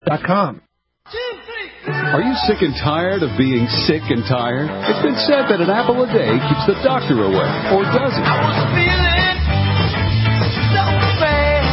com. Are you sick and tired of being sick and tired? It's been said that an apple a day keeps the doctor away, or does it? I was feeling so bad.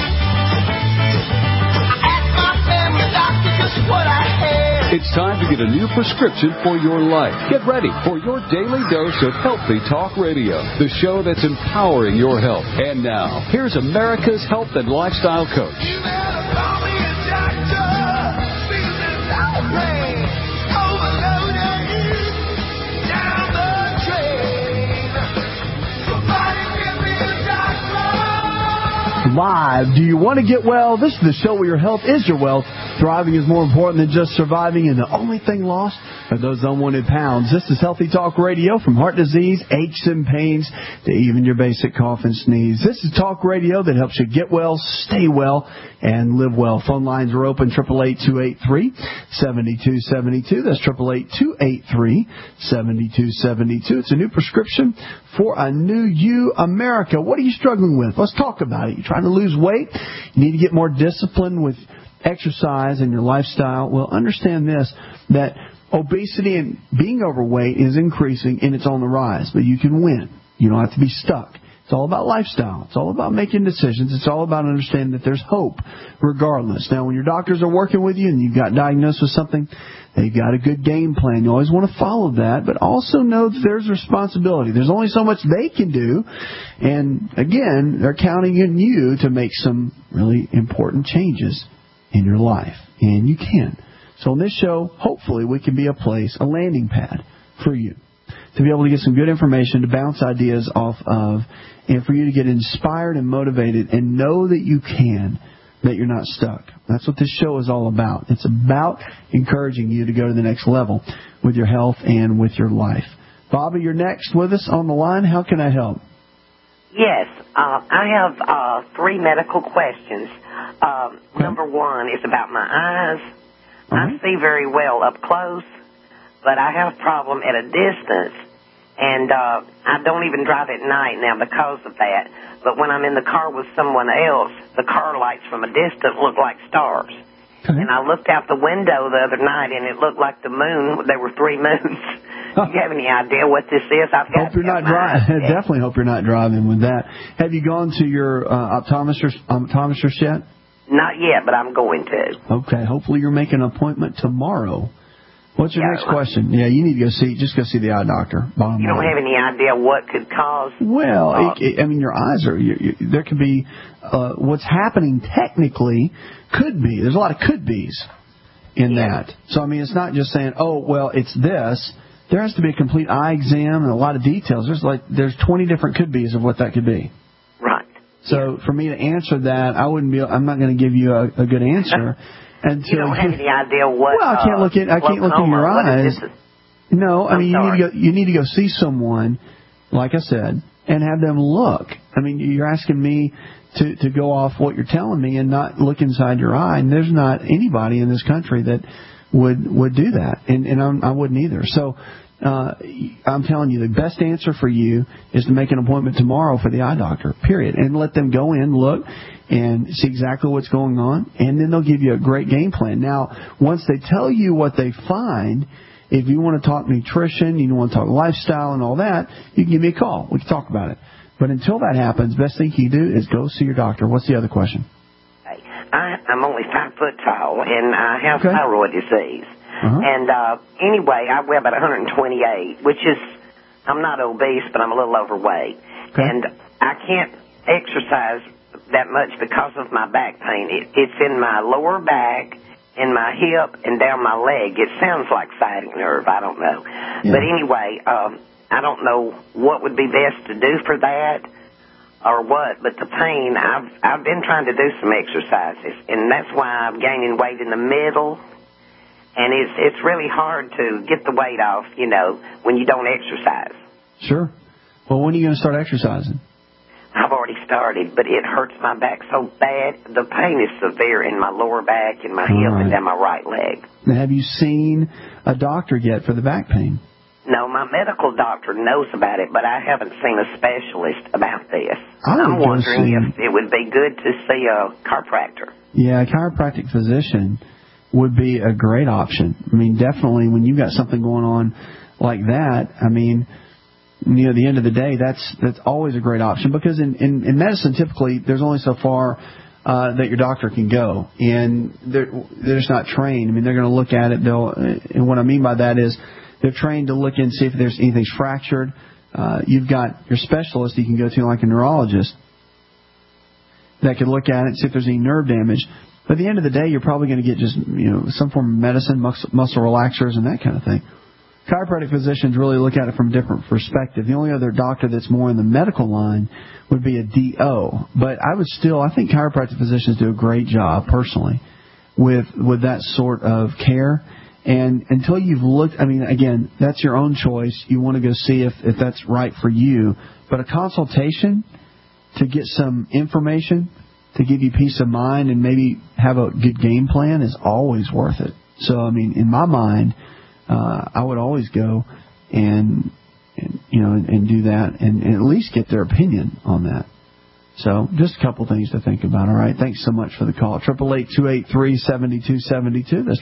I asked my family doctor just what I had. It's time to get a new prescription for your life. Get ready for your daily dose of Healthy Talk Radio, the show that's empowering your health. And now, here's America's health and lifestyle coach. You better call me a doctor. Feeling so bad. Overloaded down the drain. Somebody give me a doctor. Live. Do you want to get well? This is the show where your health is your wealth. Thriving is more important than just surviving, and the only thing lost are those unwanted pounds. This is Healthy Talk Radio, from heart disease, aches and pains, to even your basic cough and sneeze. This is talk radio that helps you get well, stay well, and live well. Phone lines are open, 888-283-7272. That's 888-283-7272. It's a new prescription for a new you, America. What are you struggling with? Let's talk about it. You're trying to lose weight? You need to get more discipline with exercise and your lifestyle. Well, understand this, that obesity and being overweight is increasing and it's on the rise, but you can win. You don't have to be stuck. It's all about lifestyle. It's all about making decisions. It's all about understanding that there's hope regardless. Now, when your doctors are working with you and you've got diagnosed with something, they've got a good game plan. You always want to follow that, but also know that there's responsibility. There's only so much they can do. And again, they're counting on you to make some really important changes in your life, and you can. So on this show, hopefully we can be a place, a landing pad for you to be able to get some good information to bounce ideas off of, and for you to get inspired and motivated and know that you can, that you're not stuck. That's what this show is all about. It's about encouraging you to go to the next level with your health and with your life. Bobby, you're next with us on the line. How can I help? Yes, I have 3 medical questions. Number 1 is about my eyes. I see very well up close, but I have a problem at a distance, and I don't even drive at night now because of that. But when I'm in the car with someone else, the car lights from a distance look like stars. And I looked out the window the other night, and it looked like the moon. There were 3 moons. Do you have any idea what this is? Hope you're not driving. Definitely hope you're not driving with that. Have you gone to your optometrist yet? Not yet, but I'm going to. Okay. Hopefully you're making an appointment tomorrow. What's your next question? Yeah, you need to go see the eye doctor. You don't have any idea what could cause? Well, I mean, your eyes are, there could be, what's happening technically could be. There's a lot of could be's in that. So, I mean, it's not just saying, oh, well, it's this. There has to be a complete eye exam and a lot of details. There's 20 different could be's of what that could be. Right. So for me to answer that, I'm not going to give you a good answer until you don't have any idea what. Well, I can't look in your eyes. No, I mean you need to go see someone, like I said, and have them look. I mean, you're asking me to go off what you're telling me and not look inside your eye, and there's not anybody in this country that would do that, and I wouldn't either. So I'm telling you, the best answer for you is to make an appointment tomorrow for the eye doctor, period, and let them go in, look, and see exactly what's going on, and then they'll give you a great game plan. Now, once they tell you what they find, if you want to talk nutrition, you want to talk lifestyle and all that, you can give me a call. We can talk about it. But until that happens, best thing you do is go see your doctor. What's the other question? I'm only 5 foot tall, and I have thyroid disease. And anyway, I weigh about 128, which is, I'm not obese, but I'm a little overweight. And I can't exercise that much because of my back pain. It's in my lower back, in my hip, and down my leg. It sounds like sciatic nerve. I don't know. But anyway, I don't know what would be best to do for that or what, but the pain, I've been trying to do some exercises, and that's why I'm gaining weight in the middle. And it's really hard to get the weight off, when you don't exercise. Sure. Well, when are you going to start exercising? I've already started, but it hurts my back so bad. The pain is severe in my lower back, in my hip, and down my right leg. Now, have you seen a doctor yet for the back pain? No, my medical doctor knows about it, but I haven't seen a specialist about this. I'm wondering if it would be good to see a chiropractor. Yeah, a chiropractic physician would be a great option. I mean, definitely when you've got something going on like that, I mean, you know, at the end of the day, that's always a great option, because in medicine, typically, there's only so far that your doctor can go, and they're just not trained. I mean, they're going to look at it, and what I mean by that is they're trained to look and see if there's anything's fractured. You've got your specialist you can go to, like a neurologist, that can look at it and see if there's any nerve damage. But at the end of the day, you're probably going to get just, you know, some form of medicine, muscle relaxers, and that kind of thing. Chiropractic physicians really look at it from a different perspective. The only other doctor that's more in the medical line would be a DO. But I think chiropractic physicians do a great job, personally, with that sort of care. And until you've looked, I mean, again, that's your own choice. You want to go see if that's right for you. But a consultation to get some information, to give you peace of mind and maybe have a good game plan is always worth it. So, I mean, in my mind, I would always go and do that and at least get their opinion on that. So just a couple things to think about. All right. Thanks so much for the call. 888-283-7272. That's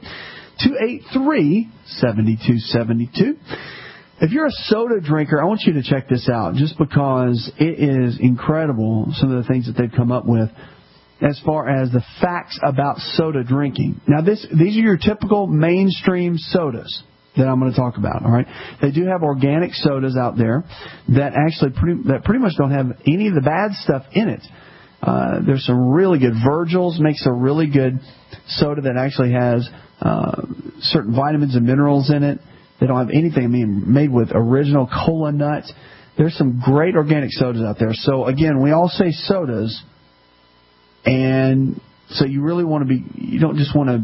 888-283-7272. If you're a soda drinker, I want you to check this out, just because it is incredible, some of the things that they've come up with as far as the facts about soda drinking. Now, these are your typical mainstream sodas that I'm going to talk about. All right, they do have organic sodas out there that actually pretty much don't have any of the bad stuff in it. There's some really good. Virgil's makes a really good soda that actually has certain vitamins and minerals in it. They don't have anything, I mean, made with original cola nuts. There's some great organic sodas out there. So again, we all say sodas. And so you really want to you don't just want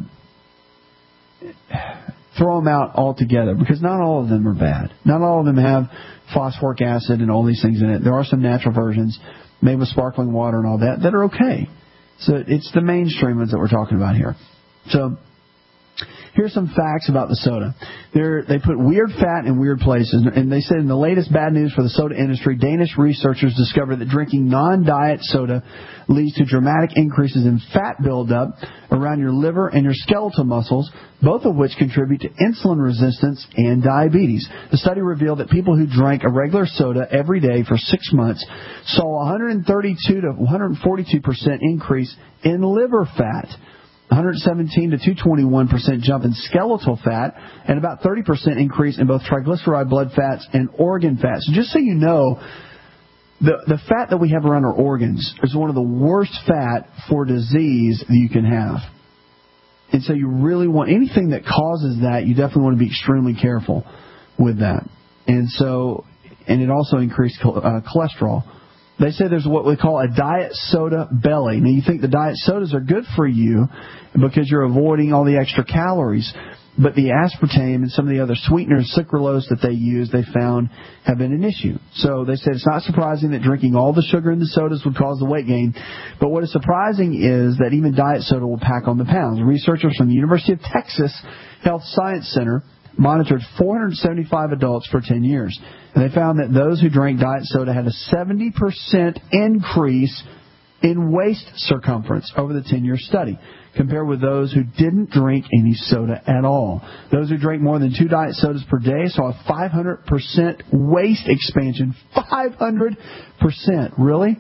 to throw them out altogether, because not all of them are bad. Not all of them have phosphoric acid and all these things in it. There are some natural versions made with sparkling water and all that are okay. So it's the mainstream ones that we're talking about here. So here's some facts about the soda. They put weird fat in weird places, and they said in the latest bad news for the soda industry, Danish researchers discovered that drinking non-diet soda leads to dramatic increases in fat buildup around your liver and your skeletal muscles, both of which contribute to insulin resistance and diabetes. The study revealed that people who drank a regular soda every day for 6 months saw 132 to 142% increase in liver fat, 117 to 221% jump in skeletal fat, and about 30% increase in both triglyceride blood fats and organ fats. So just so you know, the fat that we have around our organs is one of the worst fat for disease that you can have. And so you really want anything that causes that, you definitely want to be extremely careful with that. And it also increased cholesterol. They say there's what we call a diet soda belly. Now, you think the diet sodas are good for you because you're avoiding all the extra calories. But the aspartame and some of the other sweeteners, sucralose, that they use, they found have been an issue. So they said it's not surprising that drinking all the sugar in the sodas would cause the weight gain. But what is surprising is that even diet soda will pack on the pounds. Researchers from the University of Texas Health Science Center monitored 475 adults for 10 years. And they found that those who drank diet soda had a 70% increase in waist circumference over the 10-year study, compared with those who didn't drink any soda at all. Those who drank more than 2 diet sodas per day saw a 500% waist expansion. 500%. Really?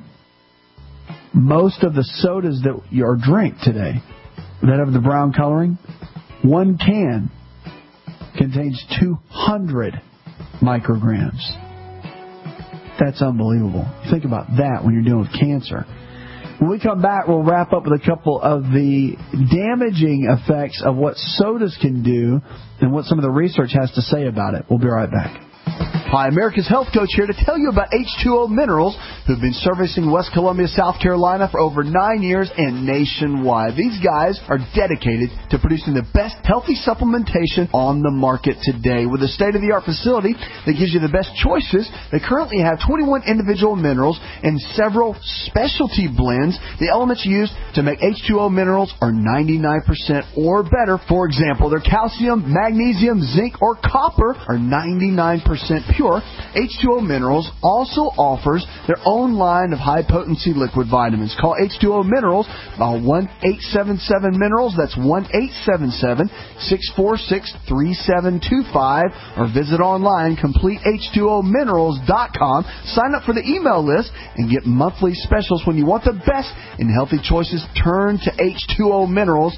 Most of the sodas that you drink today that have the brown coloring, one can contains 200 micrograms. That's unbelievable. Think about that when you're dealing with cancer. When we come back, we'll wrap up with a couple of the damaging effects of what sodas can do and what some of the research has to say about it. We'll be right back. Hi, America's Health Coach here to tell you about H2O Minerals, who've been servicing West Columbia, South Carolina for over 9 years and nationwide. These guys are dedicated to producing the best healthy supplementation on the market today. With a state-of-the-art facility that gives you the best choices, they currently have 21 individual minerals and several specialty blends. The elements used to make H2O Minerals are 99% or better. For example, their calcium, magnesium, zinc, or copper are 99% pure. sure, H2O Minerals also offers their own line of high-potency liquid vitamins. Call H2O Minerals, 1-877-MINERALS. That's 1-877-646-3725. Or visit online, CompleteH2OMinerals.com. Sign up for the email list and get monthly specials. When you want the best in healthy choices, turn to H2O Minerals,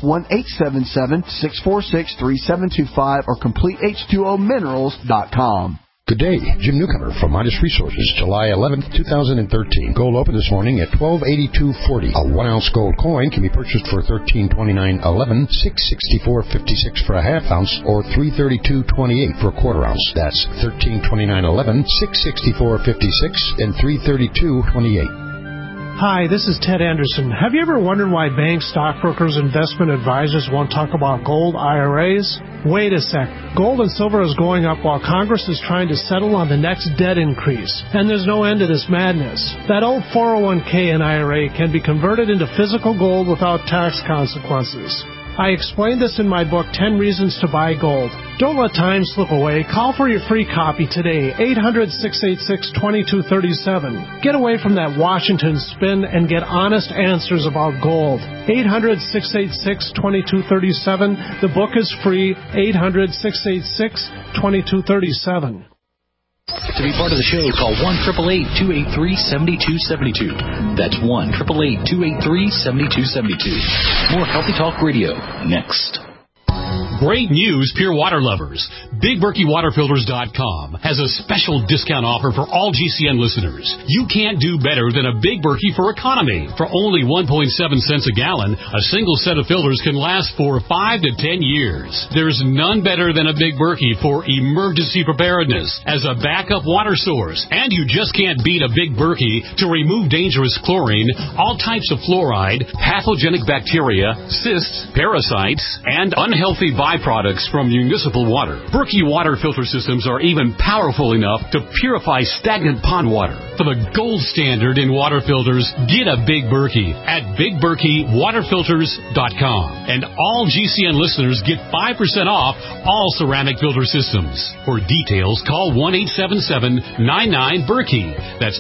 1-877-646-3725 or CompleteH2OMinerals.com. Good day. Jim Newcomer from Midas Resources, July 11th, 2013. Gold opened this morning at $1282.40. A 1-ounce gold coin can be purchased for $1329.11, $664.56 for a half-ounce, or $332.28 for a quarter-ounce. That's $1329.11, $664.56, and $332.28. Hi, this is Ted Anderson. Have you ever wondered why banks, stockbrokers, investment advisors won't talk about gold IRAs? Wait a sec. Gold and silver is going up while Congress is trying to settle on the next debt increase. And there's no end to this madness. That old 401k and IRA can be converted into physical gold without tax consequences. I explained this in my book, 10 Reasons to Buy Gold. Don't let time slip away. Call for your free copy today, 800-686-2237. Get away from that Washington spin and get honest answers about gold. 800-686-2237. The book is free, 800-686-2237. To be part of the show, call 1-888-283-7272. That's 1-888-283-7272. More Healthy Talk Radio, next. Great news, Pure Water lovers. BigBerkeyWaterFilters.com has a special discount offer for all GCN listeners. You can't do better than a Big Berkey for economy. For only 1.7 cents a gallon, a single set of filters can last for 5 to 10 years. There's none better than a Big Berkey for emergency preparedness as a backup water source. And you just can't beat a Big Berkey to remove dangerous chlorine, all types of fluoride, pathogenic bacteria, cysts, parasites, and unhealthy byproducts from municipal water. Berkey water filter systems are even powerful enough to purify stagnant pond water. For the gold standard in water filters, get a Big Berkey at BigBerkeyWaterFilters.com. And all GCN listeners get 5% off all ceramic filter systems. For details, call 1-877-99-BERKEY. That's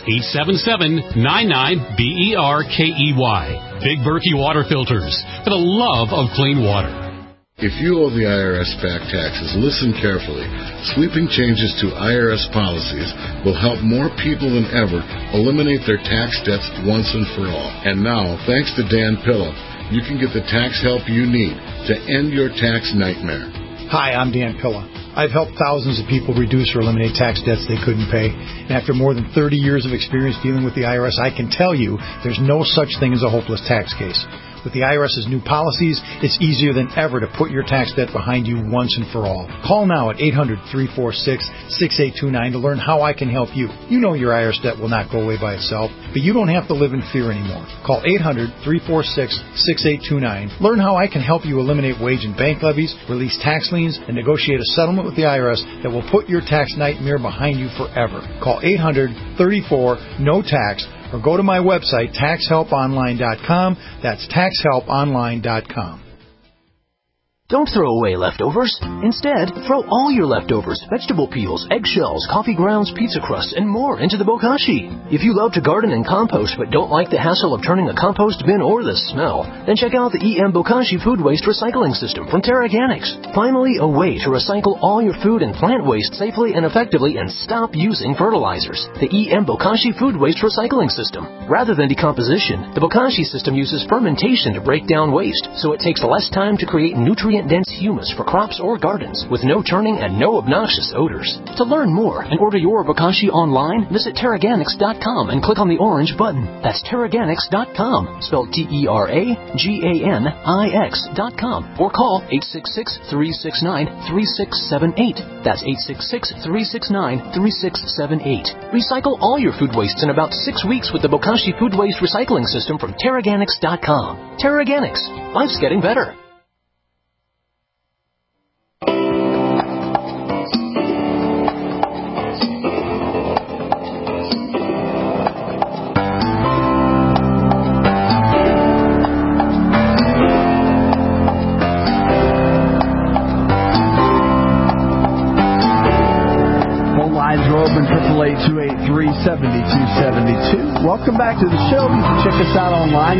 877-99-BERKEY. Big Berkey Water Filters, for the love of clean water. If you owe the IRS back taxes, listen carefully. Sweeping changes to IRS policies will help more people than ever eliminate their tax debts once and for all. And now, thanks to Dan Pilla, you can get the tax help you need to end your tax nightmare. Hi, I'm Dan Pilla. I've helped thousands of people reduce or eliminate tax debts they couldn't pay. And after more than 30 years of experience dealing with the IRS, I can tell you there's no such thing as a hopeless tax case. With the IRS's new policies, it's easier than ever to put your tax debt behind you once and for all. Call now at 800-346-6829 to learn how I can help you. You know your IRS debt will not go away by itself, but you don't have to live in fear anymore. Call 800-346-6829. Learn how I can help you eliminate wage and bank levies, release tax liens, and negotiate a settlement with the IRS that will put your tax nightmare behind you forever. Call 800-34-NO-TAX or go to my website, TaxHelpOnline.com. That's TaxHelpOnline.com. Don't throw away leftovers. Instead, throw all your leftovers, vegetable peels, eggshells, coffee grounds, pizza crusts, and more into the bokashi. If you love to garden and compost but don't like the hassle of turning a compost bin or the smell, then check out the EM Bokashi Food Waste Recycling System from TerraGanix. Finally, a way to recycle all your food and plant waste safely and effectively and stop using fertilizers. The EM Bokashi Food Waste Recycling System. Rather than decomposition, the Bokashi system uses fermentation to break down waste, so it takes less time to create nutrient-dense humus for crops or gardens with no turning and no obnoxious odors. To learn more and order your Bokashi online, visit TerraGanix.com and click on the orange button. That's TerraGanix.com, spelled TerraGanix.com, or call 866-369-3678. That's 866-369-3678. Recycle all your food wastes in about 6 weeks with the Bokashi Food Waste Recycling System from TerraGanix.com. TerraGanix. Life's getting better. 888-283-7272. Welcome back to the show. You can check us out online,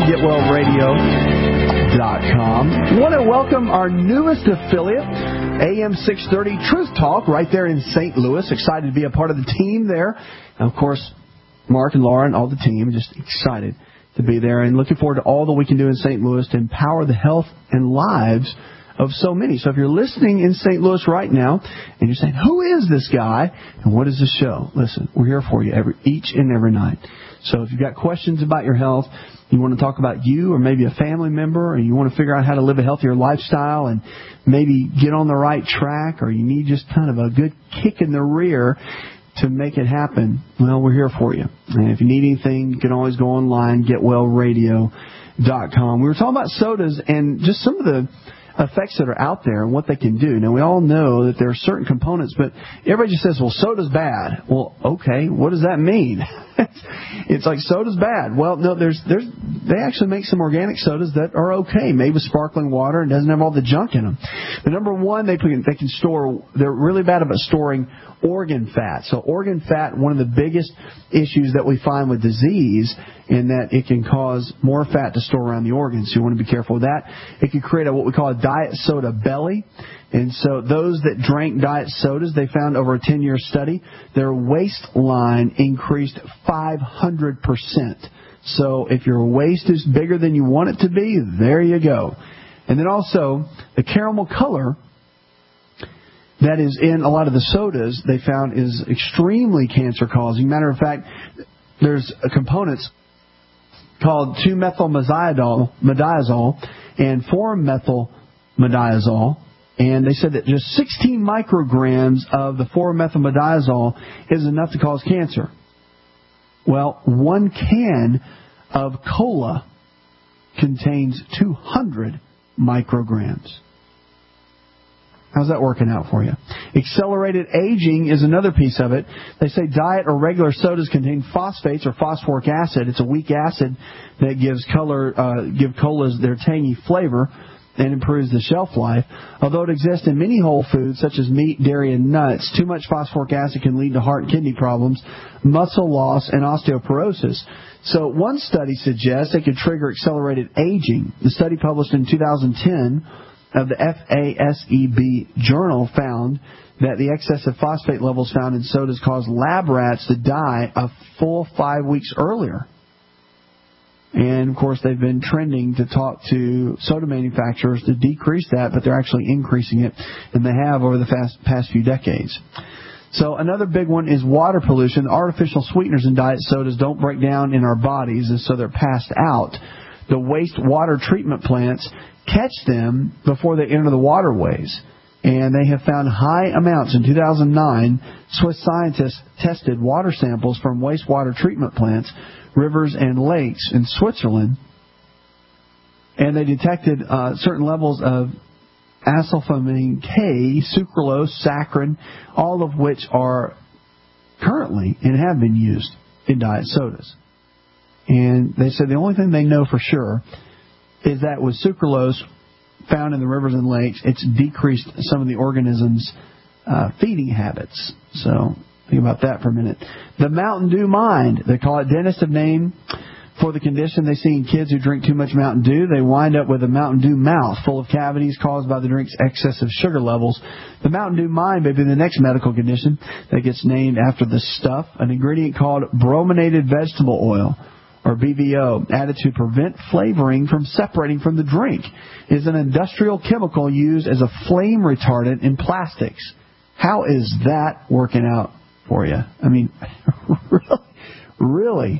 GetWellRadio.com. I want to welcome our newest affiliate, AM 630 Truth Talk, right there in St. Louis. Excited to be a part of the team there. And of course, Mark and Laura and all the team, just excited to be there and looking forward to all that we can do in St. Louis to empower the health and lives of so many. So if you're listening in St. Louis right now and you're saying, who is this guy and what is the show? Listen, we're here for you each and every night. So if you've got questions about your health, you want to talk about you or maybe a family member, and you want to figure out how to live a healthier lifestyle and maybe get on the right track, or you need just kind of a good kick in the rear to make it happen, well, we're here for you. And if you need anything, you can always go online, GetWellRadio.com. We were talking about sodas and just some of the effects that are out there and what they can do. Now, we all know that there are certain components, but everybody just says, well, soda's bad. Well, okay, what does that mean? It's like soda's bad. Well, no, they actually make some organic sodas that are okay, made with sparkling water and doesn't have all the junk in them. But number one, they can store, they're really bad about storing organ fat. So organ fat, one of the biggest issues that we find with disease, in that it can cause more fat to store around the organs. So you want to be careful with that. It can create what we call a diet soda belly. And so those that drank diet sodas, they found over a 10-year study, their waistline increased 500%. So if your waist is bigger than you want it to be, there you go. And then also, the caramel color that is in a lot of the sodas, they found is extremely cancer-causing. Matter of fact, there's components called 2-methylmediazole and 4-methylmediazole. And they said that just 16 micrograms of the 4-methylmediazole is enough to cause cancer. Well, 1 can of cola contains 200 micrograms. How's that working out for you? Accelerated aging is another piece of it. They say diet or regular sodas contain phosphates or phosphoric acid. It's a weak acid that gives colas their tangy flavor and improves the shelf life. Although it exists in many whole foods such as meat, dairy, and nuts, too much phosphoric acid can lead to heart and kidney problems, muscle loss, and osteoporosis. So one study suggests it could trigger accelerated aging. The study published in 2010 of the FASEB journal found that the excessive phosphate levels found in sodas caused lab rats to die a full 5 weeks earlier. And, of course, they've been trending to talk to soda manufacturers to decrease that, but they're actually increasing it, and they have over the past few decades. So another big one is water pollution. The artificial sweeteners in diet sodas don't break down in our bodies, and so they're passed out. The wastewater treatment plants catch them before they enter the waterways. And they have found high amounts. In 2009, Swiss scientists tested water samples from wastewater treatment plants, rivers, and lakes in Switzerland. And they detected certain levels of acylphenamine K, sucralose, saccharin, all of which are currently and have been used in diet sodas. And they said the only thing they know for sure is that with sucralose found in the rivers and lakes, it's decreased some of the organisms' feeding habits. So think about that for a minute. The Mountain Dew Mind, they call it. Dentists have named for the condition they see in kids who drink too much Mountain Dew. They wind up with a Mountain Dew mouth full of cavities caused by the drink's excessive sugar levels. The Mountain Dew Mind may be the next medical condition that gets named after the stuff, an ingredient called brominated vegetable oil, or BVO, added to prevent flavoring from separating from the drink, is an industrial chemical used as a flame retardant in plastics. How is that working out for you? I mean, really?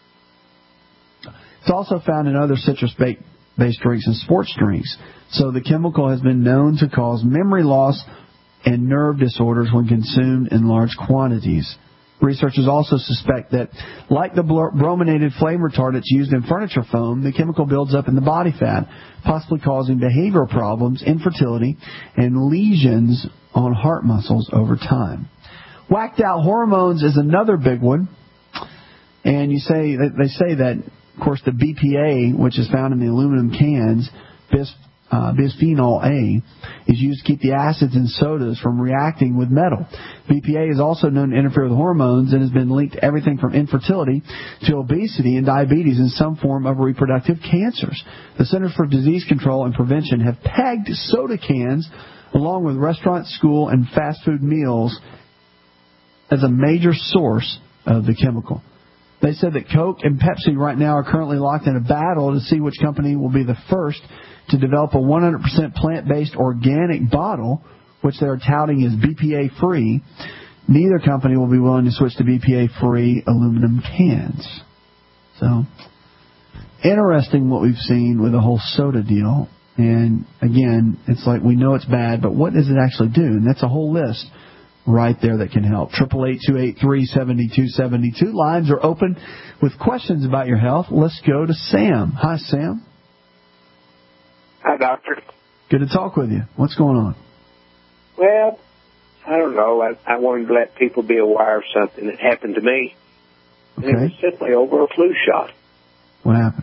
It's also found in other citrus-based drinks and sports drinks. So the chemical has been known to cause memory loss and nerve disorders when consumed in large quantities. Researchers also suspect that, like the brominated flame retardants used in furniture foam, the chemical builds up in the body fat, possibly causing behavioral problems, infertility, and lesions on heart muscles over time. Whacked out hormones is another big one. And they say that, of course, the BPA, which is found in the aluminum cans, bisphenol A, is used to keep the acids in sodas from reacting with metal. BPA is also known to interfere with hormones and has been linked to everything from infertility to obesity and diabetes and some form of reproductive cancers. The Centers for Disease Control and Prevention have pegged soda cans along with restaurant, school, and fast food meals as a major source of the chemical. They said that Coke and Pepsi right now are currently locked in a battle to see which company will be the first to develop a 100% plant-based organic bottle, which they are touting as BPA-free. Neither company will be willing to switch to BPA-free aluminum cans. So, interesting what we've seen with the whole soda deal. And, again, it's like we know it's bad, but what does it actually do? And that's a whole list right there that can help. 888-283-7272. Lines are open with questions about your health. Let's go to Sam. Hi, Sam. Hi, Doctor. Good to talk with you. What's going on? Well, I don't know. I wanted to let people be aware of something that happened to me. Okay. And it was simply over a flu shot. What happened?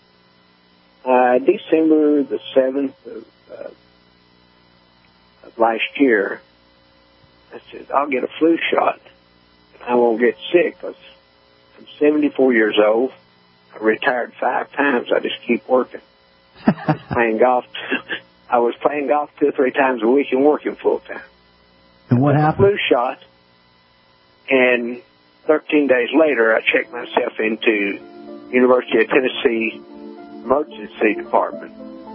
December the 7th of last year, I said, I'll get a flu shot. I won't get sick because I'm 74 years old. I retired 5 times. I just keep working. Playing golf. I was playing golf 2 or 3 times a week and working full time. And what happened? Flu shot. And 13 days later, I checked myself into University of Tennessee Emergency Department.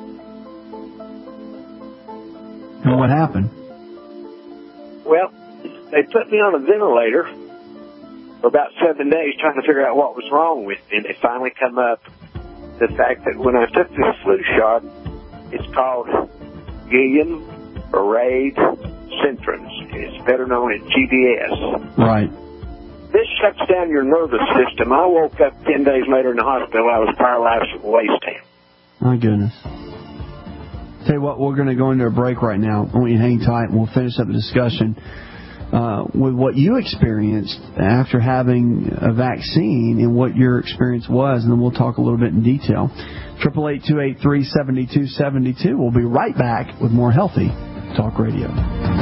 And what happened? Well, they put me on a ventilator for about 7 days trying to figure out what was wrong with me. And they finally come up the fact that when I took this flu shot, it's called Guillain-Barré syndrome. It's better known as GBS. Right. This shuts down your nervous system. I woke up 10 days later in the hospital. I was paralyzed from the waist down. My goodness. Tell you what, we're going to go into a break right now. I want you to hang tight, and we'll finish up the discussion with what you experienced after having a vaccine and what your experience was, and then we'll talk a little bit in detail. 888-283-7272. We'll be right back with more Healthy Talk Radio.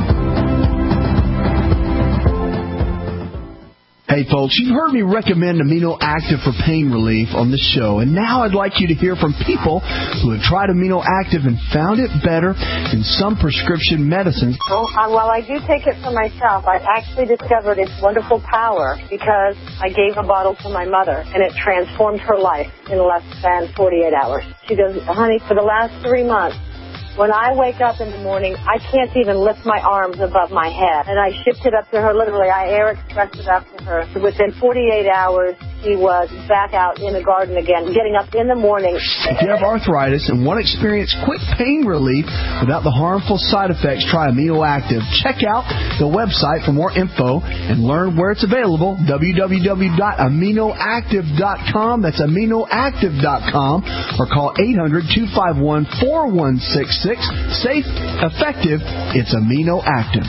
Hey folks, you've heard me recommend Amino Active for pain relief on this show, and now I'd like you to hear from people who have tried Amino Active and found it better than some prescription medicines. Well, I do take it for myself. I actually discovered its wonderful power because I gave a bottle to my mother, and it transformed her life in less than 48 hours. She goes, honey, for the last 3 months, when I wake up in the morning, I can't even lift my arms above my head. And I shipped it up to her, literally. I air expressed it up to her. So within 48 hours, she was back out in the garden again, getting up in the morning. If you have arthritis and want to experience quick pain relief without the harmful side effects, try Amino Active. Check out the website for more info and learn where it's available, www.aminoactive.com. That's aminoactive.com, or call 800-251-4166. Safe, effective, it's Amino Active.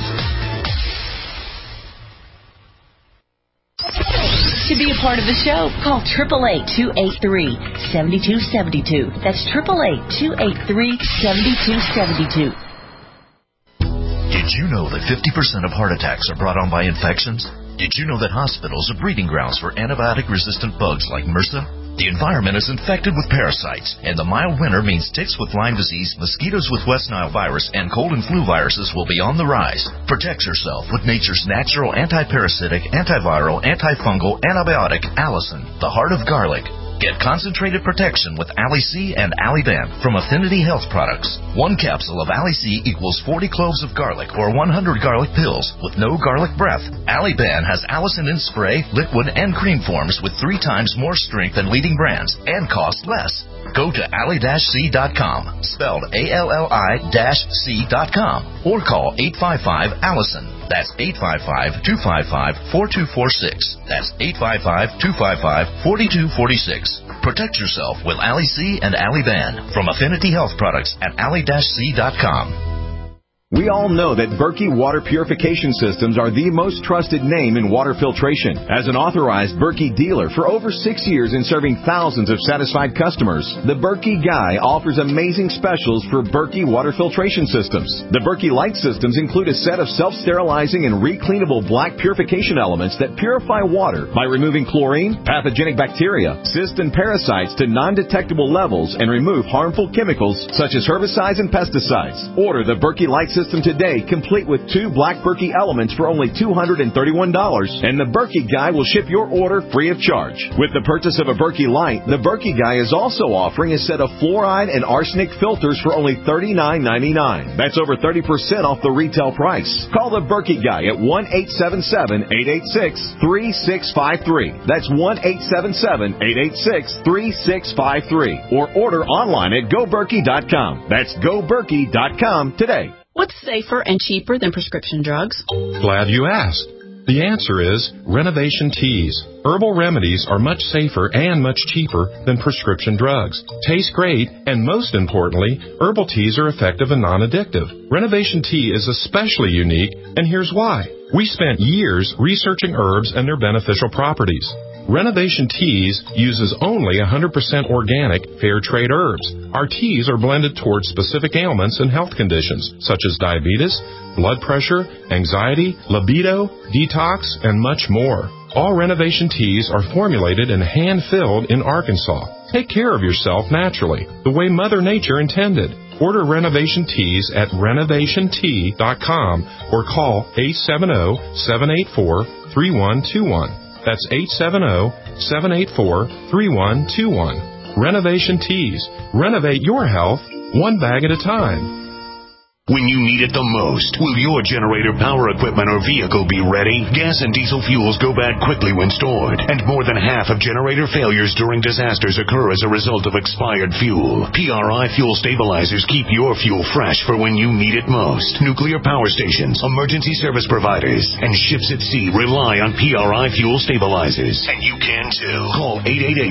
To be a part of the show, call 888-283-7272. That's 888-283-7272. Did you know that 50% of heart attacks are brought on by infections? Did you know that hospitals are breeding grounds for antibiotic-resistant bugs like MRSA? The environment is infected with parasites, and the mild winter means ticks with Lyme disease, mosquitoes with West Nile virus, and cold and flu viruses will be on the rise. Protect yourself with nature's natural anti-parasitic, antiviral, antifungal antibiotic, Allison, the heart of garlic. Get concentrated protection with Ali-C and Ali-Ban from Affinity Health Products. 1 capsule of Ali-C equals 40 cloves of garlic or 100 garlic pills with no garlic breath. Ali-Ban has allicin in spray, liquid, and cream forms with 3 times more strength than leading brands and cost less. Go to ali-c.com, spelled ALLI-C.com, or call 855-ALLICIN. That's 855-255-4246. That's 855-255-4246. Protect yourself with Ali-C and Ali-Ban from Affinity Health Products at ali-c.com. We all know that Berkey Water Purification Systems are the most trusted name in water filtration. As an authorized Berkey dealer for over 6 years and serving thousands of satisfied customers, the Berkey Guy offers amazing specials for Berkey Water Filtration Systems. The Berkey Light Systems include a set of self-sterilizing and recleanable black purification elements that purify water by removing chlorine, pathogenic bacteria, cysts, and parasites to non-detectable levels and remove harmful chemicals such as herbicides and pesticides. Order the Berkey Light System today, complete with 2 black Berkey elements for only $231, and the Berkey Guy will ship your order free of charge. With the purchase of a Berkey Light, the Berkey Guy is also offering a set of fluoride and arsenic filters for only $39.99. That's over 30% off the retail price. Call the Berkey Guy at 1-877-886-3653. That's 1-877-886-3653. Or order online at GoBerkey.com. That's GoBerkey.com today. What's safer and cheaper than prescription drugs? Glad you asked. The answer is Renovation Teas. Herbal remedies are much safer and much cheaper than prescription drugs. Taste great, and most importantly, herbal teas are effective and non-addictive. Renovation Tea is especially unique, and here's why. We spent years researching herbs and their beneficial properties. Renovation Teas uses only 100% organic, fair trade herbs. Our teas are blended towards specific ailments and health conditions, such as diabetes, blood pressure, anxiety, libido, detox, and much more. All Renovation Teas are formulated and hand-filled in Arkansas. Take care of yourself naturally, the way Mother Nature intended. Order Renovation Teas at renovationtea.com or call 870-784-3121. That's 870-784-3121. Renovation Teas. Renovate your health one bag at a time. When you need it the most, will your generator, power equipment, or vehicle be ready? Gas and diesel fuels go bad quickly when stored, and more than half of generator failures during disasters occur as a result of expired fuel. PRI Fuel Stabilizers keep your fuel fresh for when you need it most. Nuclear power stations, emergency service providers, and ships at sea rely on PRI Fuel Stabilizers. And you can too. Call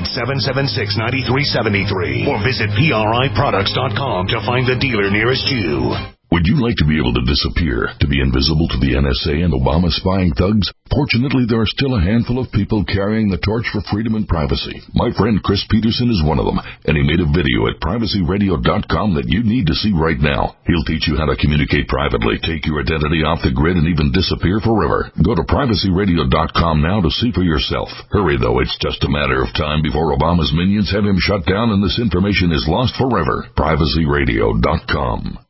888-776-9373 or visit PRIproducts.com to find the dealer nearest you. Would you like to be able to disappear, to be invisible to the NSA and Obama spying thugs? Fortunately, there are still a handful of people carrying the torch for freedom and privacy. My friend Chris Peterson is one of them, and he made a video at privacyradio.com that you need to see right now. He'll teach you how to communicate privately, take your identity off the grid, and even disappear forever. Go to privacyradio.com now to see for yourself. Hurry, though, it's just a matter of time before Obama's minions have him shut down and this information is lost forever. privacyradio.com.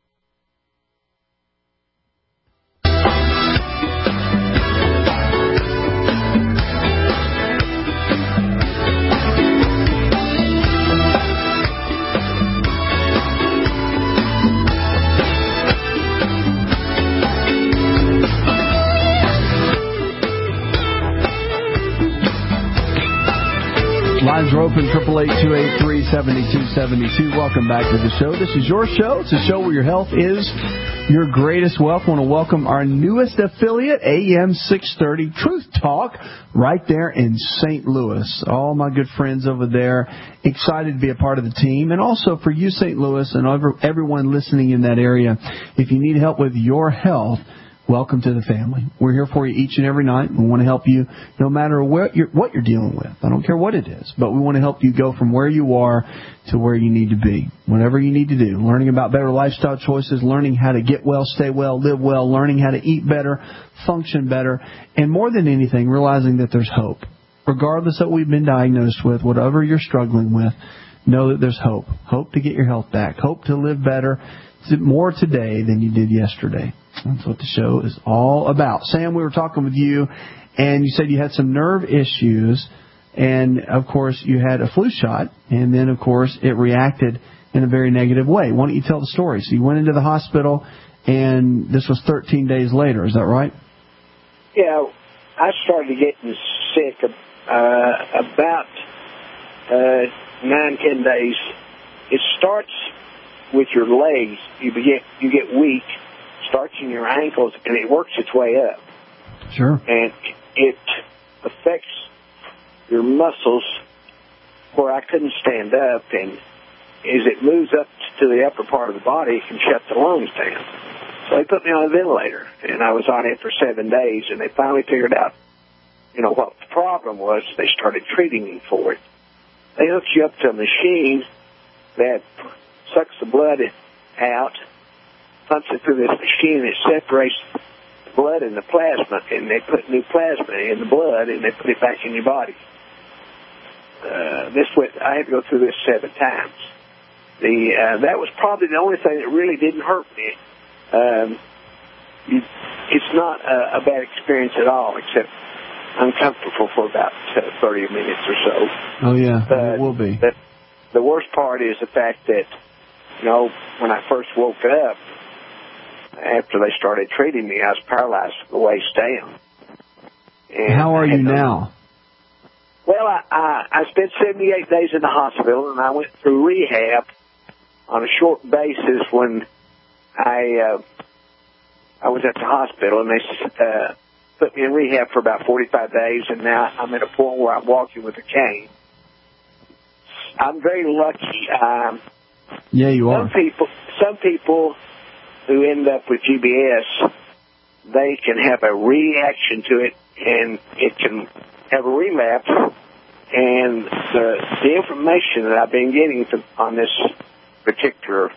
Lines are open, 888-283-7272. Welcome back to the show. This is your show. It's a show where your health is your greatest wealth. I want to welcome our newest affiliate, AM 630 Truth Talk, right there in St. Louis. All my good friends over there, excited to be a part of the team. And also for you, St. Louis, and everyone listening in that area, if you need help with your health, welcome to the family. We're here for you each and every night. We want to help you no matter what you're dealing with. I don't care what it is, but we want to help you go from where you are to where you need to be. Whatever you need to do. Learning about better lifestyle choices, learning how to get well, stay well, live well, learning how to eat better, function better, and more than anything, realizing that there's hope. Regardless of what we've been diagnosed with, whatever you're struggling with, know that there's hope. Hope to get your health back. Hope to live better, more today than you did yesterday. That's what the show is all about. Sam, we were talking with you, and you said you had some nerve issues, and, of course, you had a flu shot, and then, of course, it reacted in a very negative way. Why don't you tell the story? So you went into the hospital, and this was 13 days later. Is that right? Yeah, I started getting sick about 9-10 days. It starts with your legs. You get weak. Starts in your ankles, and it works its way up. Sure. And it affects your muscles where I couldn't stand up, and as it moves up to the upper part of the body, it can shut the lungs down. So they put me on a ventilator, and I was on it for 7 days, and they finally figured out, what the problem was. They started treating me for it. They hooked you up to a machine that sucks the blood out, pumps it through this machine, and it separates the blood and the plasma, and they put new plasma in the blood, and they put it back in your body. I had to go through this 7 times. That was probably the only thing that really didn't hurt me. It's not a bad experience at all, except uncomfortable for about 30 minutes or so. Oh, yeah, it will be. The worst part is the fact that, when I first woke up, after they started treating me, I was paralyzed from the waist down. And how are you now? Well, I spent 78 days in the hospital, and I went through rehab on a short basis when I was at the hospital, and they put me in rehab for about 45 days, and now I'm at a point where I'm walking with a cane. I'm very lucky. Yeah, you are. Some people who end up with GBS, they can have a reaction to it, and it can have a relapse. And the information that I've been getting on this particular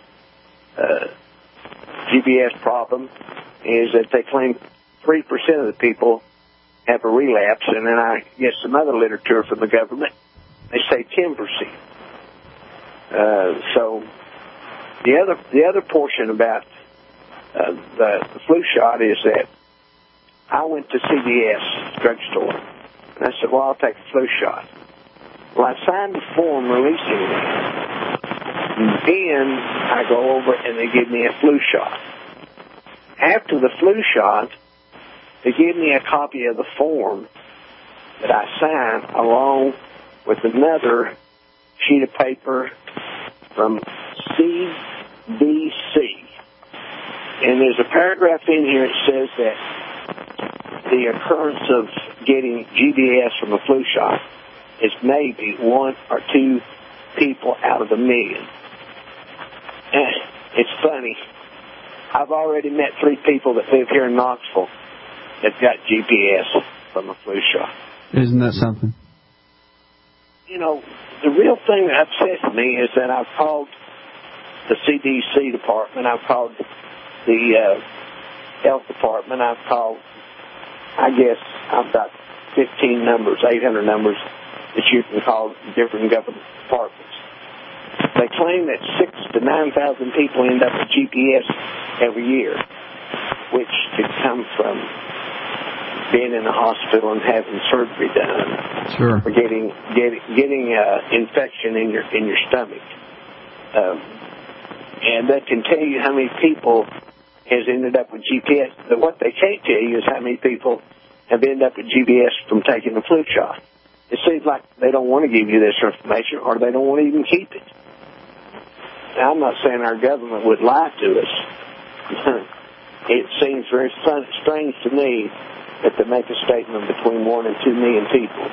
GBS problem is that they claim 3% of the people have a relapse, and then I get some other literature from the government. They say 10%. So the other portion about the flu shot is that I went to CVS drugstore, and I said, well, I'll take a flu shot. Well, I signed the form releasing it, and then I go over and they give me a flu shot. After the flu shot, they give me a copy of the form that I signed along with another sheet of paper from CDC. And there's a paragraph in here that says that the occurrence of getting GBS from a flu shot is maybe 1 or 2 people out of a million. It's funny. I've already met 3 people that live here in Knoxville that got GBS from a flu shot. Isn't that something? The real thing that upsets me is that I've called the CDC department, I've called the health department, I've called, I guess, I've got 15 numbers, 800 numbers that you can call different government departments. They claim that 6,000 to 9,000 people end up with GPS every year, which could come from being in the hospital and having surgery done, sure, or getting infection in your stomach, and that can tell you how many people has ended up with GPS. But what they can't tell you is how many people have ended up with GBS from taking the flu shot. It seems like they don't want to give you this information, or they don't want to even keep it. Now, I'm not saying our government would lie to us. It seems very strange to me that they make a statement between 1 and 2 million people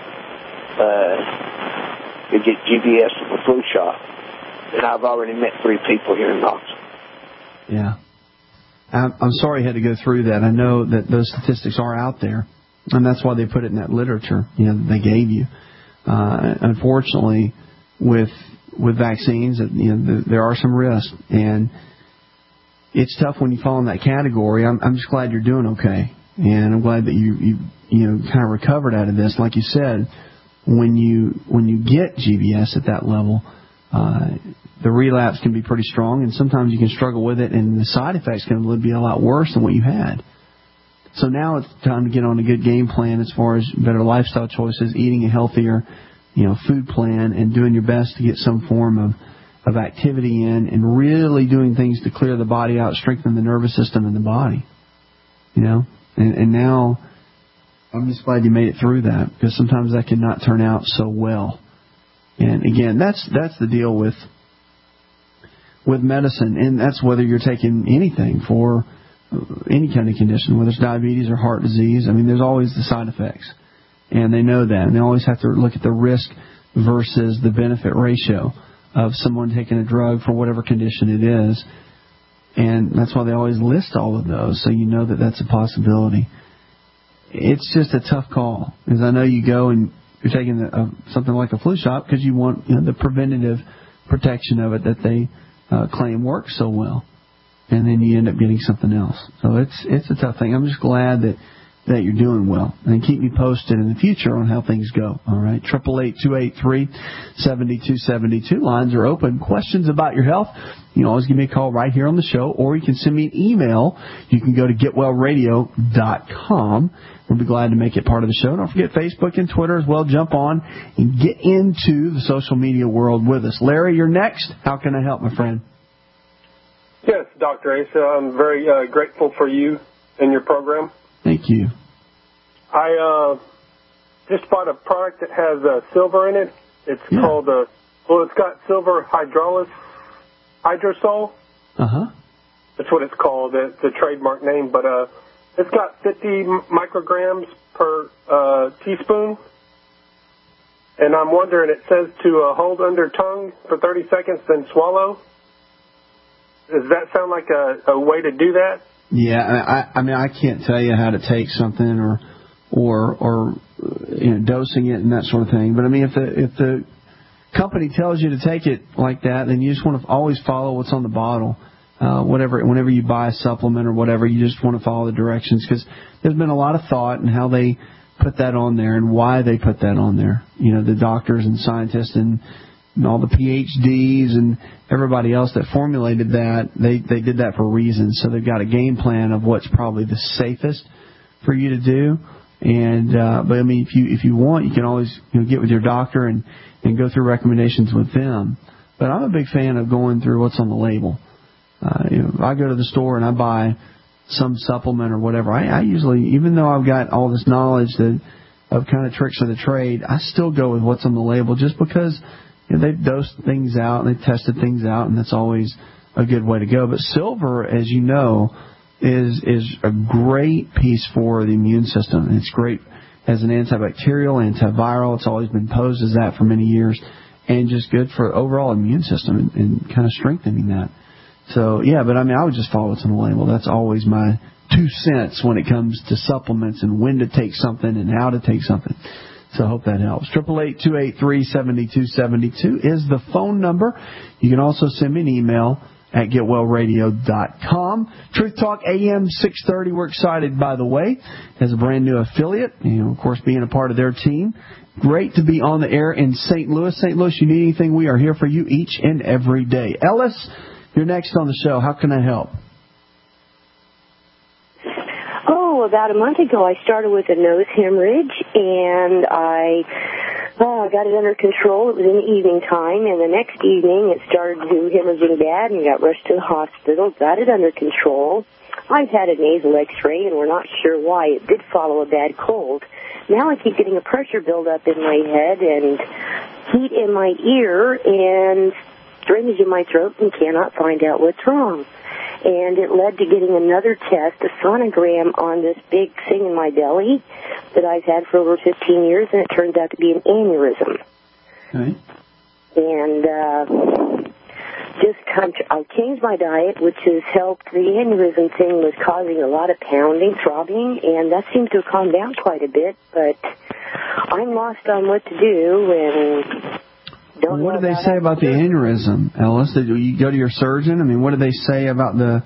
to get GBS from the flu shot. And I've already met 3 people here in Knoxville. Yeah. I'm sorry you had to go through that. I know that those statistics are out there, and that's why they put it in that literature that they gave you. Unfortunately, with vaccines, there are some risks, and it's tough when you fall in that category. I'm just glad you're doing okay, and I'm glad that you kind of recovered out of this. Like you said, when you get GBS at that level, the relapse can be pretty strong, and sometimes you can struggle with it, and the side effects can be a lot worse than what you had. So now it's time to get on a good game plan as far as better lifestyle choices, eating a healthier, food plan, and doing your best to get some form of activity in, and really doing things to clear the body out, strengthen the nervous system in the body. And now I'm just glad you made it through that, because sometimes that can not turn out so well. And again, that's the deal with medicine, and that's whether you're taking anything for any kind of condition, whether it's diabetes or heart disease. I mean, there's always the side effects, and they know that, and they always have to look at the risk versus the benefit ratio of someone taking a drug for whatever condition it is. And that's why they always list all of those, so you know that that's a possibility. It's just a tough call, because I know you go and you're taking something like a flu shot because you want the preventative protection of it that they claim works so well, and then you end up getting something else. So it's a tough thing. I'm just glad that you're doing well, and keep me posted in the future on how things go. All right, 888-283-7272. Lines are open. Questions about your health, you can always give me a call right here on the show, or you can send me an email. You can go to getwellradio.com. We'll be glad to make it part of the show. Don't forget Facebook and Twitter as well. Jump on and get into the social media world with us. Larry, you're next. How can I help, my friend? Yes, Dr. Asa, I'm very grateful for you and your program. Thank you. I just bought a product that has silver in it. It's called, it's got silver hydrosol. Uh-huh. That's what it's called. It's a trademark name, but it's got 50 micrograms per teaspoon. And I'm wondering, it says to hold under tongue for 30 seconds, then swallow. Does that sound like a way to do that? Yeah, I mean, I can't tell you how to take something or dosing it and that sort of thing. But I mean, if the company tells you to take it like that, then you just want to always follow what's on the bottle. Whenever you buy a supplement or whatever, you just want to follow the directions, because there's been a lot of thought in how they put that on there and why they put that on there. The doctors and scientists and all the PhDs and everybody else that formulated that, they did that for reasons. So they've got a game plan of what's probably the safest for you to do. And but I mean, if you want, you can always get with your doctor and go through recommendations with them. But I'm a big fan of going through what's on the label. If I go to the store and I buy some supplement or whatever, I usually, even though I've got all this knowledge of kind of tricks of the trade, I still go with what's on the label, just because they've dosed things out and they've tested things out, and that's always a good way to go. But silver, as you know, is a great piece for the immune system. It's great as an antibacterial, antiviral. It's always been posed as that for many years, and just good for overall immune system and kind of strengthening that. So, yeah, but I mean, I would just follow what's on the label. That's always my 2 cents when it comes to supplements and when to take something and how to take something. So I hope that helps. 888-283-7272 is the phone number. You can also send me an email at getwellradio.com. Truth Talk AM 630. We're excited, by the way, as a brand new affiliate, of course, being a part of their team. Great to be on the air in St. Louis. St. Louis, you need anything, we are here for you each and every day. Ellis, you're next on the show. How can I help? About a month ago, I started with a nose hemorrhage, and I got it under control. It was in the evening time, and the next evening it started hemorrhaging bad, and got rushed to the hospital, got it under control. I've had a nasal x-ray, and we're not sure why. It did follow a bad cold. Now I keep getting a pressure buildup in my head and heat in my ear and drainage in my throat, and cannot find out what's wrong. And it led to getting another test, a sonogram, on this big thing in my belly that I've had for over 15 years, and it turns out to be an aneurysm. Okay. And I've changed my diet, which has helped. The aneurysm thing was causing a lot of pounding, throbbing, and that seems to have calmed down quite a bit, but I'm lost on what to do, and what do they say about the aneurysm, Ellis? Did you go to your surgeon? I mean, what do they say about the...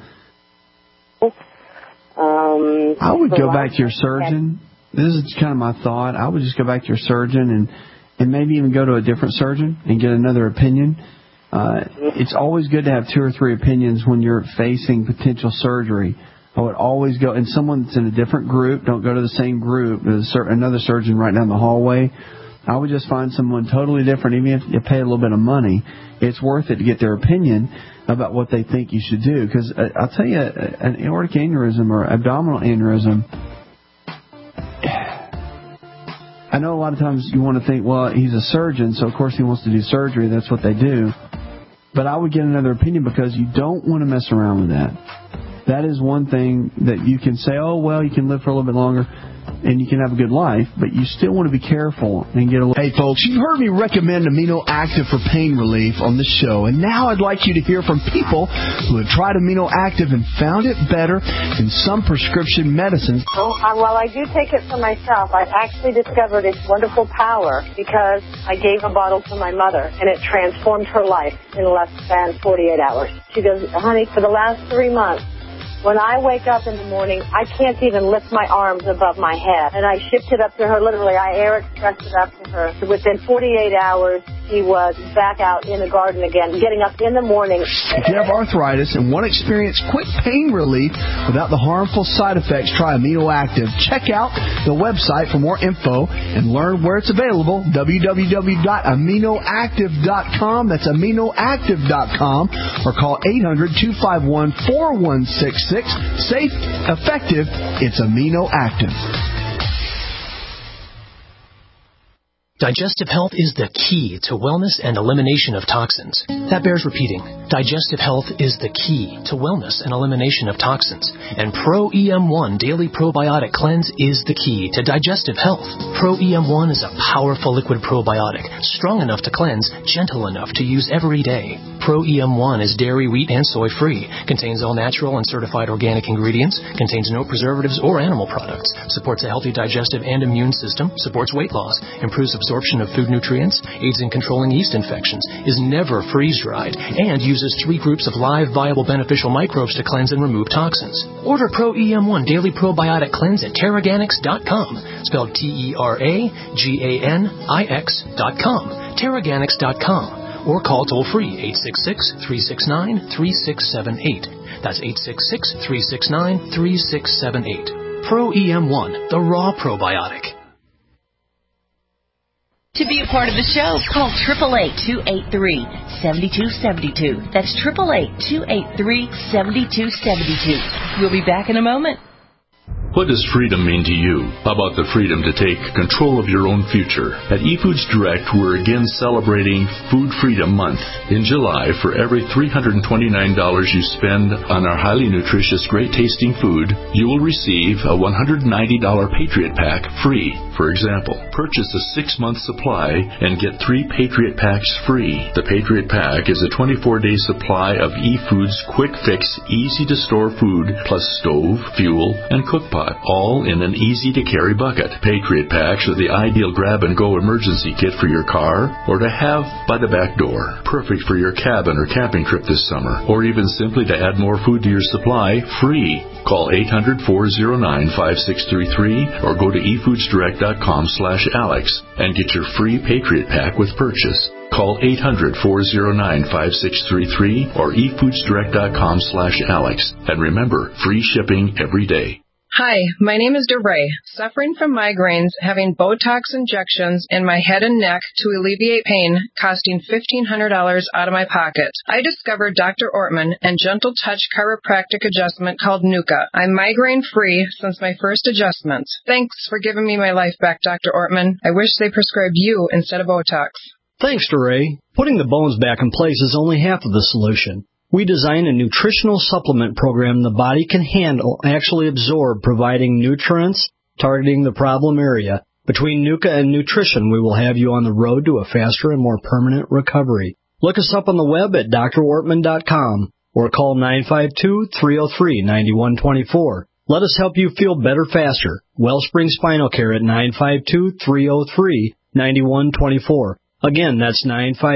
I would go back to your surgeon. This is kind of my thought. I would just go back to your surgeon and maybe even go to a different surgeon and get another opinion. It's always good to have 2 or 3 opinions when you're facing potential surgery. I would always go, and someone that's in a different group, don't go to the same group. There's another surgeon right down the hallway. I would just find someone totally different. Even if you pay a little bit of money, it's worth it to get their opinion about what they think you should do. Because I'll tell you, an aortic aneurysm or abdominal aneurysm, I know a lot of times you want to think, well, he's a surgeon, so of course he wants to do surgery. That's what they do. But I would get another opinion, because you don't want to mess around with that. that is one thing that you can say, oh, well, you can live for a little bit longer and you can have a good life, but you still want to be careful and get a little... Hey, folks, you've heard me recommend Amino Active for pain relief on this show, and now I'd like you to hear from people who have tried Amino Active and found it better than some prescription medicines. Well, I do take it for myself. I've actually discovered its wonderful power because I gave a bottle to my mother, and it transformed her life in less than 48 hours. She goes, honey, for the last 3 months, when I wake up in the morning, I can't even lift my arms above my head. And I shipped it up to her, literally. I air expressed it up to her. So within 48 hours, she was back out in the garden again, getting up in the morning. If you have arthritis and want to experience quick pain relief without the harmful side effects, try Amino Active. Check out the website for more info and learn where it's available, www.aminoactive.com. That's aminoactive.com, or call 800-251-4166. Safe, effective, it's Amino Active. Digestive health is the key to wellness and elimination of toxins. That bears repeating. Digestive health is the key to wellness and elimination of toxins. And Pro EM1 Daily Probiotic Cleanse is the key to digestive health. Pro EM1 is a powerful liquid probiotic, strong enough to cleanse, gentle enough to use every day. Pro EM1 is dairy, wheat, and soy free, contains all natural and certified organic ingredients, contains no preservatives or animal products, supports a healthy digestive and immune system, supports weight loss, improves absorption of food nutrients, aids in controlling yeast infections, is never freeze-dried, and uses 3 groups of live, viable, beneficial microbes to cleanse and remove toxins. Order Pro EM1 Daily Probiotic Cleanse at Terraganix.com, spelled TerraGanix.com, Terraganix.com, or call toll-free 866-369-3678. That's 866-369-3678. Pro EM1, the raw probiotic. To be a part of the show, call 888-283-7272. That's 888-283-7272. We'll be back in a moment. What does freedom mean to you? How about the freedom to take control of your own future? At eFoods Direct, we're again celebrating Food Freedom Month. In July, for every $329 you spend on our highly nutritious, great-tasting food, you will receive a $190 Patriot Pack free. For example, purchase a 6-month supply and get 3 Patriot Packs free. The Patriot Pack is a 24-day supply of eFoods quick-fix, easy-to-store food, plus stove, fuel, and cookpot, all in an easy-to-carry bucket. Patriot Packs are the ideal grab-and-go emergency kit for your car or to have by the back door. Perfect for your cabin or camping trip this summer, or even simply to add more food to your supply, free. Call 800-409-5633 or go to efoodsdirect.com/Alex and get your free Patriot Pack with purchase. Call 800-409-5633 or efoodsdirect.com/Alex. And remember, free shipping every day. Hi, my name is DeRay, suffering from migraines, having Botox injections in my head and neck to alleviate pain, costing $1,500 out of my pocket. I discovered Dr. Ortman and Gentle Touch chiropractic adjustment called Nuka. I'm migraine-free since my first adjustments. Thanks for giving me my life back, Dr. Ortman. I wish they prescribed you instead of Botox. Thanks, DeRay. Putting the bones back in place is only half of the solution. We design a nutritional supplement program the body can handle, actually absorb, providing nutrients, targeting the problem area. Between Nuka and nutrition, we will have you on the road to a faster and more permanent recovery. Look us up on the web at drortman.com or call 952-303-9124. Let us help you feel better faster. Wellspring Spinal Care at 952-303-9124. Again, that's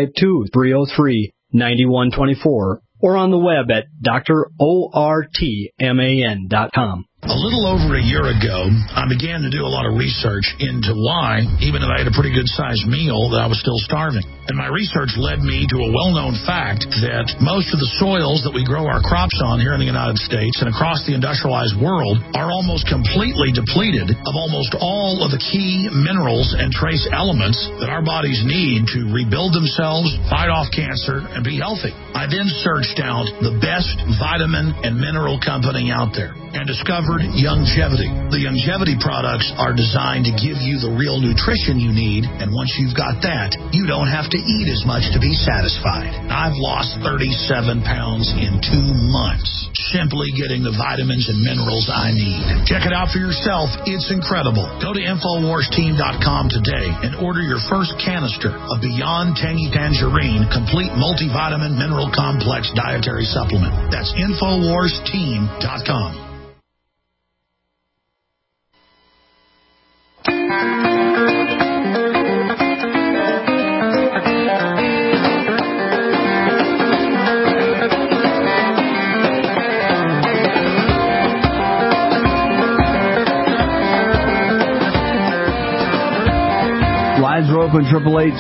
952-303-9124. Or on the web at drortman.com. A little over a year ago, I began to do a lot of research into why, even if I had a pretty good-sized meal, that I was still starving. And my research led me to a well-known fact that most of the soils that we grow our crops on here in the United States and across the industrialized world are almost completely depleted of almost all of the key minerals and trace elements that our bodies need to rebuild themselves, fight off cancer, and be healthy. I then searched out the best vitamin and mineral company out there and discovered discovered Youngevity. The Youngevity products are designed to give you the real nutrition you need, and once you've got that, you don't have to eat as much to be satisfied. I've lost 37 pounds in 2 months, simply getting the vitamins and minerals I need. Check it out for yourself. It's incredible. Go to InfoWarsTeam.com today and order your first canister of Beyond Tangy Tangerine Complete Multivitamin Mineral Complex Dietary Supplement. That's InfoWarsTeam.com. Lines are open,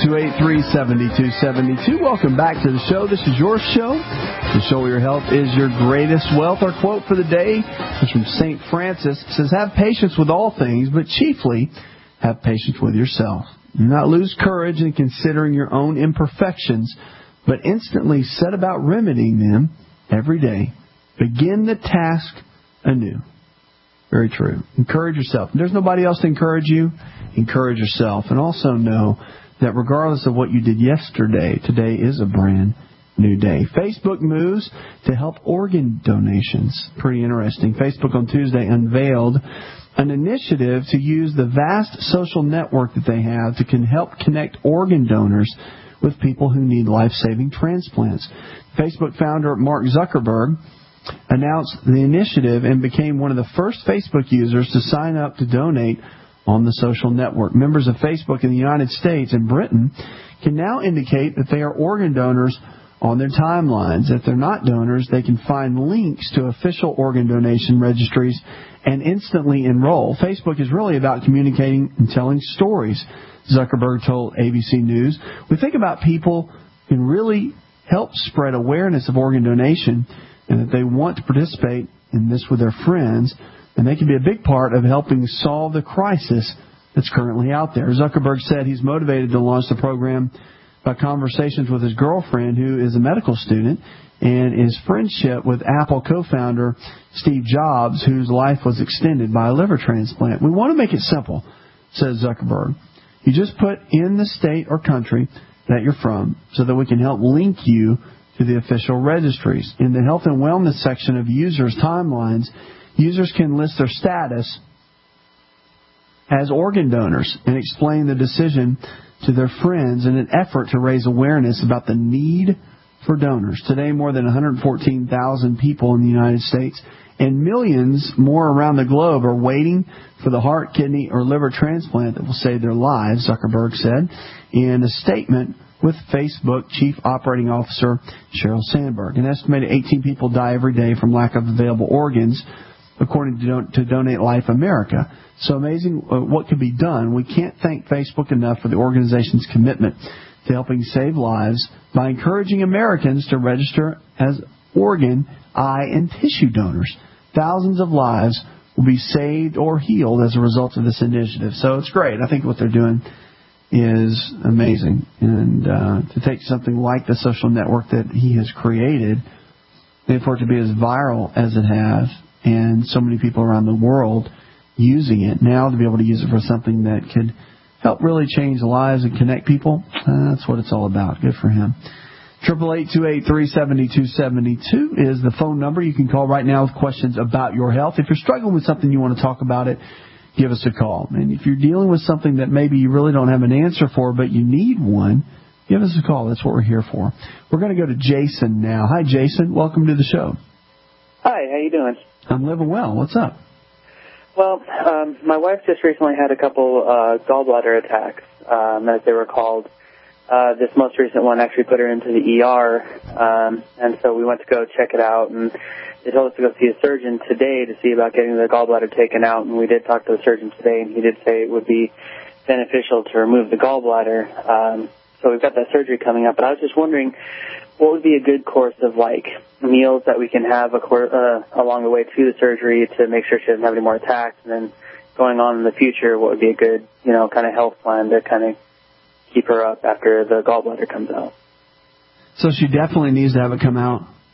888-283-7272. Welcome back to the show. This is your show. The show where your health is your greatest wealth. Our quote for the day is from St. Francis. It says, have patience with all things, but chiefly have patience with yourself. Do not lose courage in considering your own imperfections, but instantly set about remedying them every day. Begin the task anew. Very true. Encourage yourself. If there's nobody else to encourage you, encourage yourself. And also know that regardless of what you did yesterday, today is a brand new day. Facebook moves to help organ donations. Pretty interesting. Facebook on Tuesday unveiled an initiative to use the vast social network that they have to help connect organ donors with people who need life-saving transplants. Facebook founder Mark Zuckerberg announced the initiative and became one of the first Facebook users to sign up to donate on the social network. Members of Facebook in the United States and Britain can now indicate that they are organ donors on their timelines. If they're not donors, they can find links to official organ donation registries and instantly enroll. Facebook is really about communicating and telling stories, Zuckerberg told ABC News. We think about people can really help spread awareness of organ donation and that they want to participate in this with their friends, and they can be a big part of helping solve the crisis that's currently out there. Zuckerberg said he's motivated to launch the program by conversations with his girlfriend, who is a medical student, and his friendship with Apple co-founder Steve Jobs, whose life was extended by a liver transplant. We want to make it simple, says Zuckerberg. You just put in the state or country that you're from so that we can help link you to the official registries. In the health and wellness section of users' timelines, users can list their status as organ donors and explain the decision to their friends in an effort to raise awareness about the need for donors. Today, more than 114,000 people in the United States and millions more around the globe are waiting for the heart, kidney, or liver transplant that will save their lives, Zuckerberg said in a statement with Facebook Chief Operating Officer Sheryl Sandberg. An estimated 18 people die every day from lack of available organs, according to Donate Life America. So amazing what can be done. We can't thank Facebook enough for the organization's commitment to helping save lives by encouraging Americans to register as organ, eye, and tissue donors. Thousands of lives will be saved or healed as a result of this initiative. So it's great. I think what they're doing is amazing. And to take something like the social network that he has created and for it to be as viral as it has and so many people around the world using it, now to be able to use it for something that could help really change lives and connect people, that's what it's all about. Good for him. 888-283-7272 is the phone number. You can call right now with questions about your health. If you're struggling with something, you want to talk about it, give us a call. And if you're dealing with something that maybe you really don't have an answer for, but you need one, give us a call. That's what we're here for. We're going to go to Jason now. Hi, Jason. Welcome to the show. Hi, how you doing? I'm living well. What's up? Well, my wife just recently had a couple gallbladder attacks, as they were called. This most recent one actually put her into the ER, and so we went to go check it out, and they told us to go see a surgeon today to see about getting the gallbladder taken out, and we did talk to the surgeon today, and he did say it would be beneficial to remove the gallbladder. So we've got that surgery coming up, but I was just wondering what would be a good course of, meals that we can have along the way to the surgery to make sure she doesn't have any more attacks, and then going on in the future, what would be a good, kind of health plan to kind of keep her up after the gallbladder comes out. So she definitely needs to have it come out?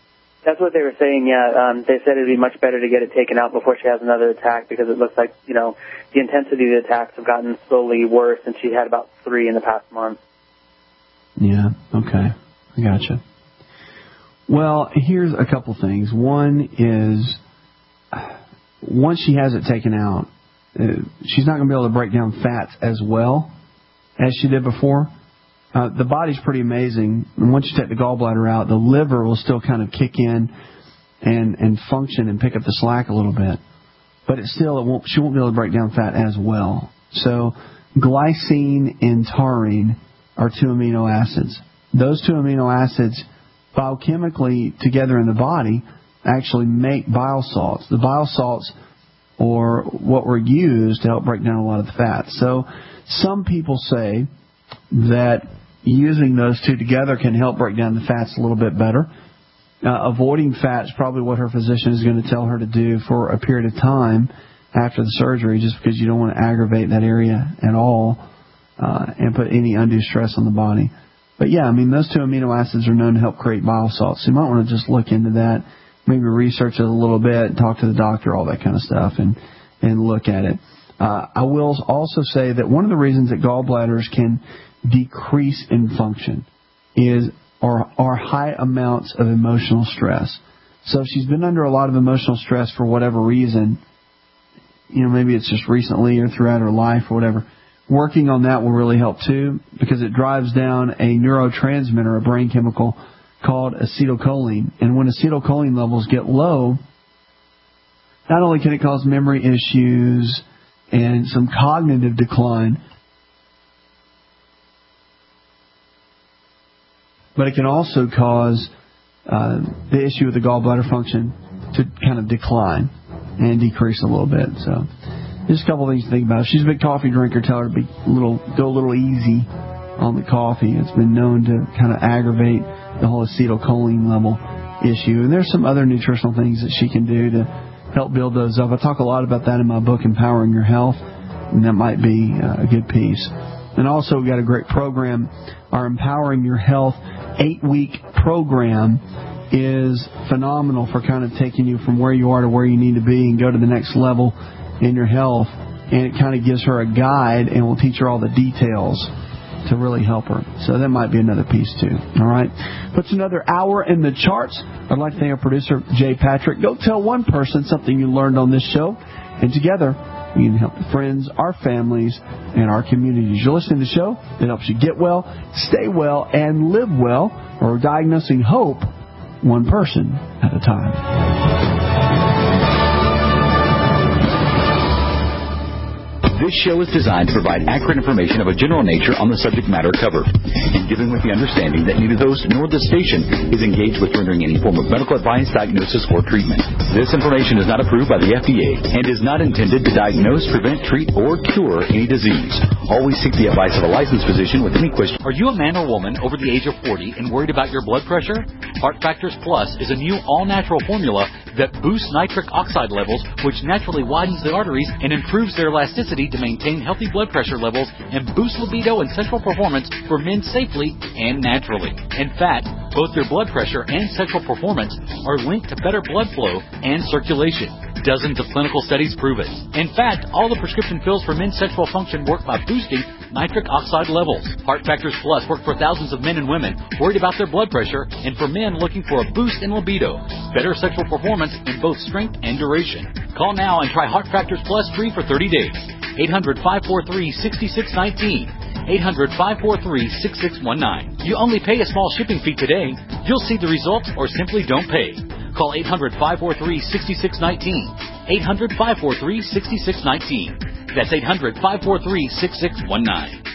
That's what they were saying, yeah. They said it'd be much better to get it taken out before she has another attack because it looks like, the intensity of the attacks have gotten slowly worse, and she had about 3 in the past month. Yeah, okay. I gotcha. Well, here's a couple things. One is, once she has it taken out, she's not going to be able to break down fats as well as she did before. The body's pretty amazing. And once you take the gallbladder out, the liver will still kind of kick in and function and pick up the slack a little bit. But she won't be able to break down fat as well. So glycine and taurine are 2 amino acids. Those 2 amino acids biochemically together in the body actually make bile salts. The bile salts are what were used to help break down a lot of the fat. So some people say that using those 2 together can help break down the fats a little bit better. Avoiding fat is probably what her physician is going to tell her to do for a period of time after the surgery, just because you don't want to aggravate that area at all and put any undue stress on the body. But yeah, those 2 amino acids are known to help create bile salts. So you might want to just look into that, maybe research it a little bit, talk to the doctor, all that kind of stuff, and look at it. I will also say that one of the reasons that gallbladders can decrease in function are high amounts of emotional stress. So if she's been under a lot of emotional stress for whatever reason, maybe it's just recently or throughout her life or whatever, working on that will really help too, because it drives down a neurotransmitter, a brain chemical called acetylcholine. And when acetylcholine levels get low, not only can it cause memory issues and some cognitive decline, but it can also cause the issue with the gallbladder function to kind of decline and decrease a little bit. So just a couple of things to think about. If she's a big coffee drinker, tell her to go a little easy on the coffee. It's been known to kind of aggravate the whole acetylcholine level issue. And there's some other nutritional things that she can do to help build those up. I talk a lot about that in my book, Empowering Your Health, and that might be a good piece. And also, we've got a great program. Our Empowering Your Health 8-week program is phenomenal for kind of taking you from where you are to where you need to be and go to the next level in your health. And it kind of gives her a guide and will teach her all the details to really help her. So that might be another piece too. All right. Puts another hour in the charts. I'd like to thank our producer, Jay Patrick. Go tell one person something you learned on this show. And together, we can help the friends, our families, and our communities. You're listening to the show that helps you get well, stay well, and live well, or diagnosing hope one person at a time. This show is designed to provide accurate information of a general nature on the subject matter covered, and given with the understanding that neither the host nor the station is engaged with rendering any form of medical advice, diagnosis, or treatment. This information is not approved by the FDA and is not intended to diagnose, prevent, treat, or cure any disease. Always seek the advice of a licensed physician with any question. Are you a man or woman over the age of 40 and worried about your blood pressure? Heart Factors Plus is a new all-natural formula that boosts nitric oxide levels, which naturally widens the arteries and improves their elasticity to maintain healthy blood pressure levels and boost libido and sexual performance for men safely and naturally. In fact, both their blood pressure and sexual performance are linked to better blood flow and circulation. Dozens of clinical studies prove it. In fact, all the prescription pills for men's sexual function work by boosting nitric oxide levels. Heart Factors Plus work for thousands of men and women worried about their blood pressure and for men looking for a boost in libido, better sexual performance in both strength and duration. Call now and try Heart Factors Plus free for 30 days. 800-543-6619. 800-543-6619. You only pay a small shipping fee today. You'll see the results or simply don't pay. Call 800-543-6619. 800-543-6619. That's 800-543-6619.